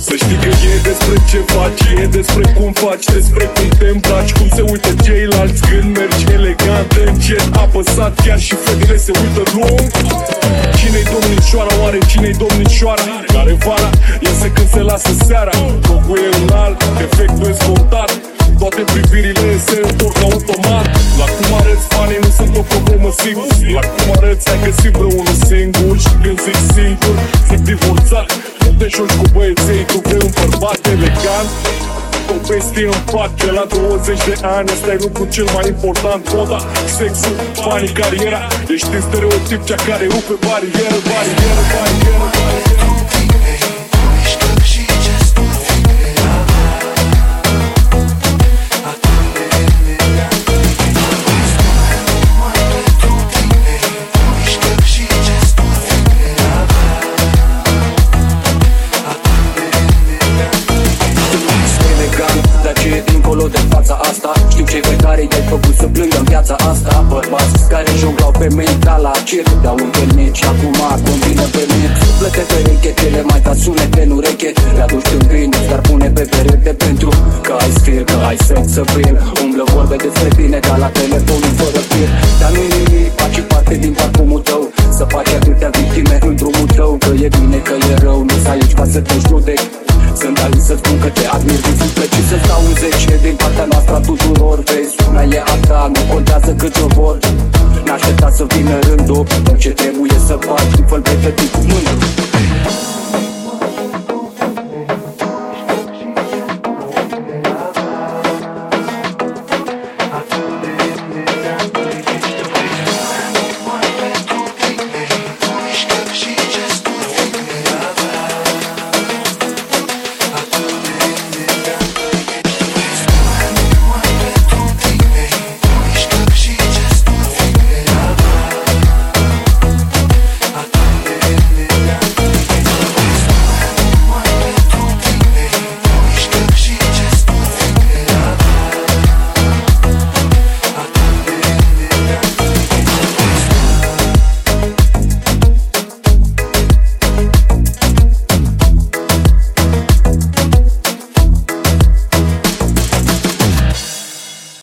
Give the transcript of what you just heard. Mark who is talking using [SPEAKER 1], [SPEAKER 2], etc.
[SPEAKER 1] Să știi că e despre ce faci, e despre cum faci, despre cum te îmbraci, cum se uită ceilalți când mergi elegant, încet, apăsat, chiar și fetele se uită lung. Cine-i domnișoara, oare cine-i domnișoara? Care vara iese când se lasă seara. Locul e înalt, efectul e scontat, toate privirile se întorc automat. La cum arăți, fanii nu sunt o problemă, sigur. La cum arăți, ai găsit vreunul singur. Și când zic singur, zic divorțat. Nu te joci cu băieței, tu vrei un bărbat elegant. Povestii în pat, de la 20 de ani, ăsta e lucrul cel mai important. Moda, sexul, banii, cariera. Ești în stereotip cea care rupe barieră, barieră, barieră, barieră.
[SPEAKER 2] Dincolo de fața asta, știu cei pe care i-ai făcut să plângă în viața asta. Bărbați care jonglau femei ca la circ, te-au întâlnit și acum combină pe mine. Suflete pereche, cele mai ca sunete în ureche. Le-aduci în vin, dar pune pe perete pentru că ai stil, că ai sex să fil. Umblă vorbe despre tine ca la telefonul fără fir. Dar nu-i nimic, face parte din parfumul tău. Să faci atâtea victime în drumul tău. Că e bine, că e rău, nu-s aici ca să te judec. Sunt aici să spun că te admir din suflet și să stau în 10 din partea noastră a tuturor. Vezi, lumea e a ta, nu contează cât o vor. N-aștepta să vină rândul, tot ce trebuie să faci, un fel pe tătii cu mândru.